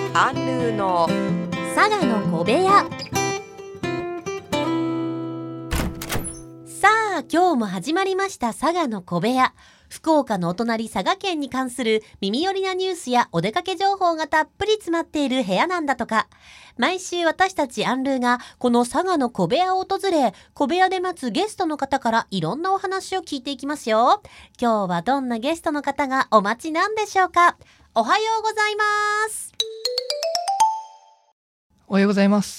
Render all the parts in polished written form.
アンルーの佐賀の小部屋。さあ今日も始まりました佐賀の小部屋。福岡のお隣佐賀県に関する耳寄りなニュースやお出かけ情報がたっぷり詰まっている部屋なんだとか。毎週私たちアンルーがこの佐賀の小部屋を訪れ、小部屋で待つゲストの方からいろんなお話を聞いていきますよ。今日はどんなゲストの方がお待ちなんでしょうか。おはようございます。 おはようございます。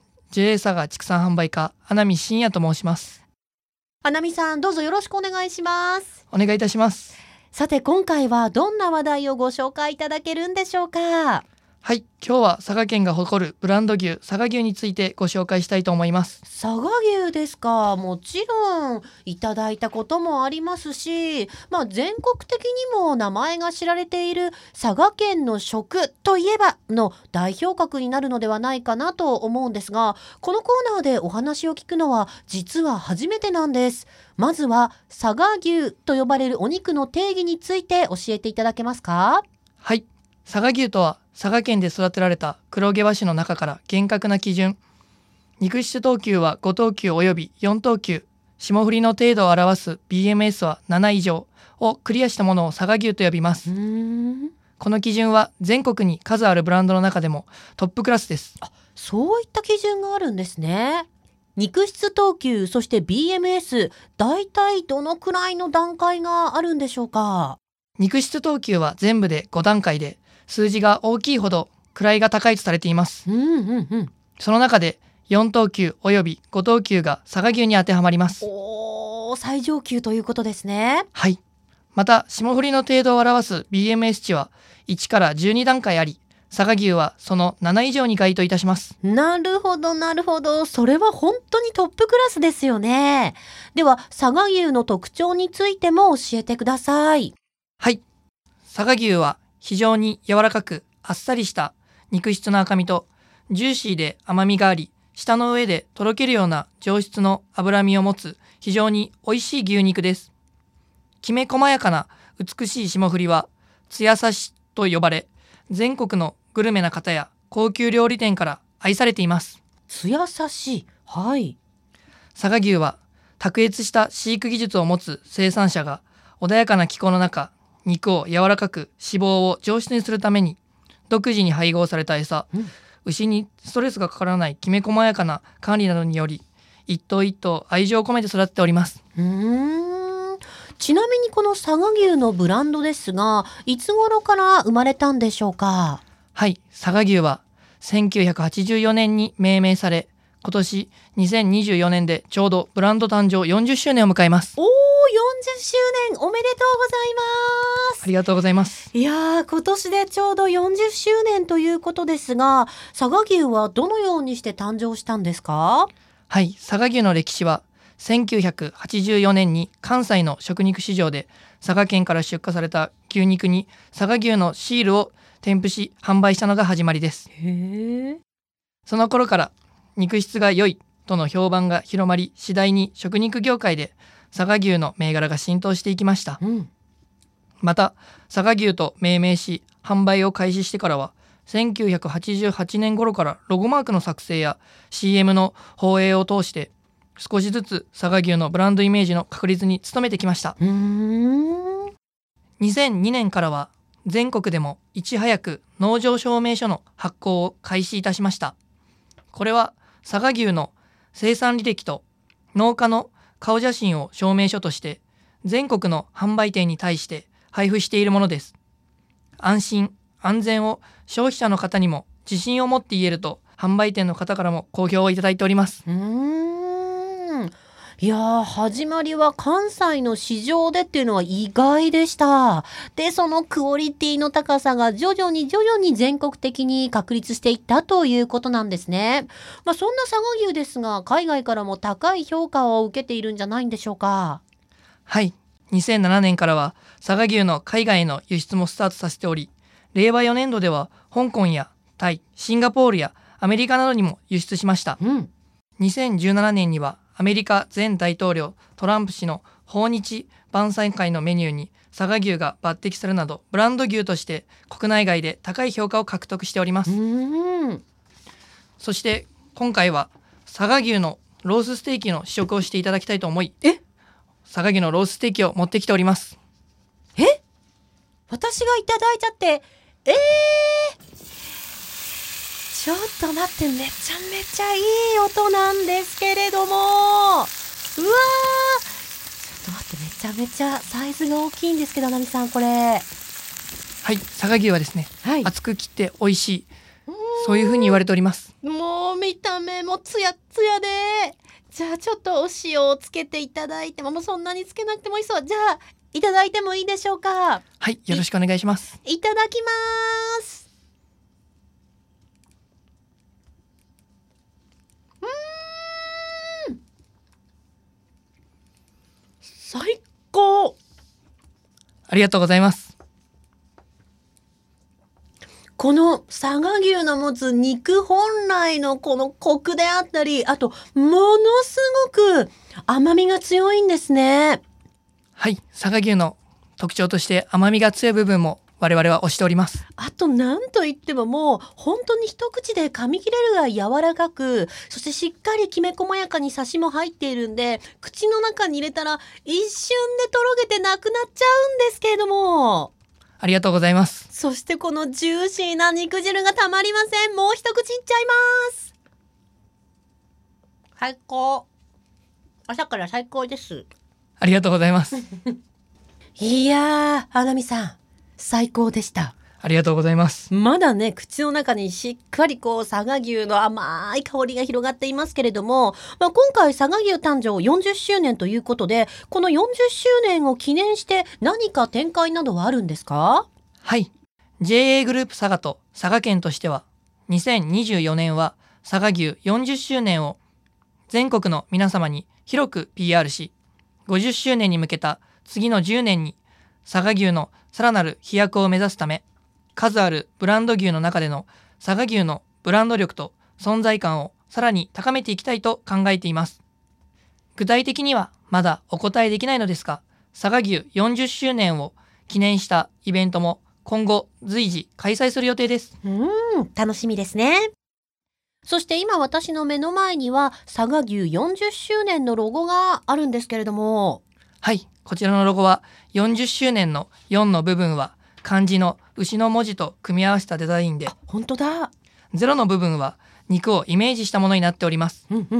JA 佐賀畜産販売課穴見真也と申します。 穴見さん、どうぞよろしくお願いします。 お願いいたします。 さて今回はどんな話題をご紹介いただけるんでしょうか。 はい、今日は佐賀県が誇るブランド牛佐賀牛についてご紹介したいと思います。 佐賀牛ですか。もちろんいただいたこともありますし、全国的にも名前が知られている佐賀県の食といえばの代表格になるのではないかなと思うんですが、このコーナーでお話を聞くのは実は初めてなんです。まずは佐賀牛と呼ばれるお肉の定義について教えていただけますか。 はい、佐賀牛とは佐賀県で育てられた黒毛和種の中から厳格な基準、肉質等級は5等級および4等級、霜降りの程度を表す BMS は7以上をクリアしたものを佐賀牛と呼びます。この基準は全国に数あるブランドの中でもトップクラスです。 そういった基準があるんですね。肉質等級、そして BMS、 大体どのくらいの段階があるんでしょうか。 肉質等級は全部で5段階で、数字が大きいほど位が高いとされています。その中で4等級および5等級が佐賀牛に当てはまります。 最上級ということですね。 はい。また霜降りの程度を表す BMS 値は1から12段階あり、佐賀牛はその7以上に該当いたします。 なるほどなるほど、それは本当にトップクラスですよね。では佐賀牛の特徴についても教えてください。 はい、佐賀牛は非常に柔らかくあっさりした肉質の赤身と、ジューシーで甘みがあり、舌の上でとろけるような上質の脂身を持つ非常に美味しい牛肉です。きめ細やかな美しい霜降りはつやさしと呼ばれ、全国のグルメな方や高級料理店から愛されています。 つやさし、はい。 佐賀牛は卓越した飼育技術を持つ生産者が穏やかな気候の中、肉を柔らかく脂肪を上質にするために独自に配合された餌、牛にストレスがかからないきめ細やかな管理などにより、一頭一頭愛情を込めて育っております。 ちなみにこの佐賀牛のブランドですが、いつ頃から生まれたんでしょうか。 はい、佐賀牛は1984年に命名され、今年2024年でちょうどブランド誕生40周年を迎えます。 40周年おめでとうございます。 ありがとうございます。 いやー、今年でちょうど40周年ということですが、佐賀牛はどのようにして誕生したんですか。 はい、佐賀牛の歴史は1984年に関西の食肉市場で佐賀県から出荷された牛肉に佐賀牛のシールを添付し販売したのが始まりです。その頃から肉質が良いとの評判が広まり、次第に食肉業界で佐賀牛の銘柄が浸透していきました。また佐賀牛と命名し販売を開始してからは、1988年頃からロゴマークの作成や CM の放映を通して少しずつ佐賀牛のブランドイメージの確立に努めてきました。2002年からは全国でもいち早く農場証明書の発行を開始いたしました。これは佐賀牛の生産履歴と農家の顔写真を証明書として全国の販売店に対して配布しているものです。安心安全を消費者の方にも自信を持って言えると販売店の方からも好評をいただいております。 いやー、始まりは関西の市場でっていうのは意外でした。で、そのクオリティの高さが徐々に全国的に確立していったということなんですね。そんな佐賀牛ですが、海外からも高い評価を受けているんじゃないんでしょうか。 はい、2007年からは佐賀牛の海外への輸出もスタートさせており、令和4年度では香港やタイ、シンガポールやアメリカなどにも輸出しました。2017年にはアメリカ前大統領トランプ氏の訪日晩餐会のメニューに佐賀牛が抜擢されるなどブランド牛として国内外で高い評価を獲得しております。そして今回は佐賀牛のロースステーキの試食をしていただきたいと思い、佐賀牛のロースステーキを持ってきております。 私がいただいちゃって、ちょっと待って、めちゃめちゃいい音なんですけれども、うわー、ちょっと待って、めちゃめちゃサイズが大きいんですけど、なみさん、これ。 はい、佐賀牛はですね、厚く切って美味しい、そういう風に言われております。 もう見た目もツヤツヤで、じゃあちょっとお塩をつけていただいても、もうそんなにつけなくてもいいそう。じゃあいただいてもいいでしょうか。 はい、よろしくお願いします。 いただきます。最高。 ありがとうございます。 この佐賀牛の持つ肉本来のこのコクであったり、あとものすごく甘みが強いんですね。 はい、佐賀牛の特徴として甘みが強い部分も我々は推しております。 あと何といってももう本当に一口で噛み切れるぐらい柔らかく、そしてしっかりきめ細やかにサシも入っているんで、口の中に入れたら一瞬でとろけてなくなっちゃうんですけれども、 ありがとうございます。 そしてこのジューシーな肉汁がたまりません。もう一口いっちゃいます。最高。朝から最高です。 ありがとうございます。 いやー、花見さん、最高でした。 ありがとうございます。 まだね、口の中にしっかり佐賀牛の甘い香りが広がっていますけれども、今回佐賀牛誕生40周年ということで、この40周年を記念して何か展開などはあるんですか？ はい、 JA グループ佐賀と佐賀県としては2024年は佐賀牛40周年を全国の皆様に広く PR し、50周年に向けた次の10年に佐賀牛のさらなる飛躍を目指すため、数あるブランド牛の中での佐賀牛のブランド力と存在感をさらに高めていきたいと考えています。具体的にはまだお答えできないのですが、佐賀牛40周年を記念したイベントも今後随時開催する予定です。 楽しみですね。そして今私の目の前には佐賀牛40周年のロゴがあるんですけれども、 はい、こちらのロゴは40周年の4の部分は漢字の牛の文字と組み合わせたデザインで、 本当だ。 0の部分は肉をイメージしたものになっております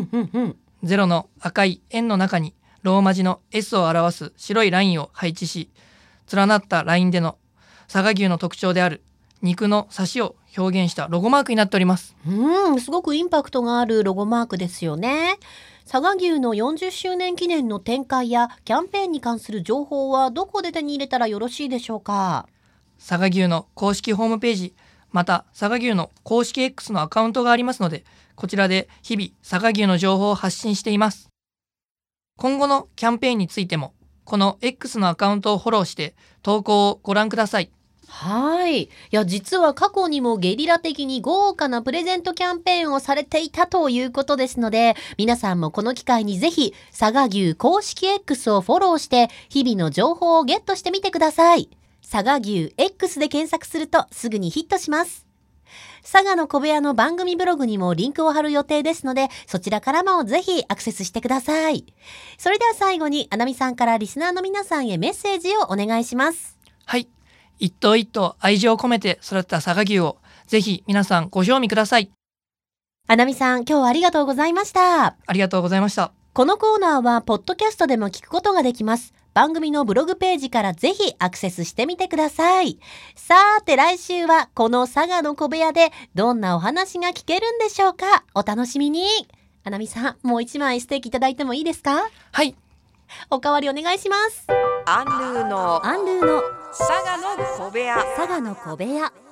。0の赤い円の中にローマ字の S を表す白いラインを配置し、連なったラインでの佐賀牛の特徴である肉のサシを表現したロゴマークになっております。 すごくインパクトがあるロゴマークですよね。佐賀牛の40周年記念の展開やキャンペーンに関する情報はどこで手に入れたらよろしいでしょうか？ 佐賀牛の公式ホームページ、また佐賀牛の公式 X のアカウントがありますので、こちらで日々佐賀牛の情報を発信しています。今後のキャンペーンについてもこの X のアカウントをフォローして投稿をご覧ください。 はい。いや、実は過去にもゲリラ的に豪華なプレゼントキャンペーンをされていたということですので、皆さんもこの機会にぜひ佐賀牛公式 X をフォローして日々の情報をゲットしてみてください。佐賀牛 X で検索するとすぐにヒットします。佐賀の小部屋の番組ブログにもリンクを貼る予定ですので、そちらからもぜひアクセスしてください。それでは最後にあなみさんからリスナーの皆さんへメッセージをお願いします。 はい、一頭一頭愛情を込めて育てた佐賀牛をぜひ皆さんご賞味ください。 あなみさん、今日はありがとうございました。 ありがとうございました。 このコーナーはポッドキャストでも聞くことができます。番組のブログページからぜひアクセスしてみてください。さて来週はこの佐賀の小部屋でどんなお話が聞けるんでしょうか。お楽しみに。あなみさん、もう一枚ステーキいただいてもいいですか？ はい、 おかわりお願いします。 アンルーのアンルーの佐賀の小部屋。 佐賀の小部屋。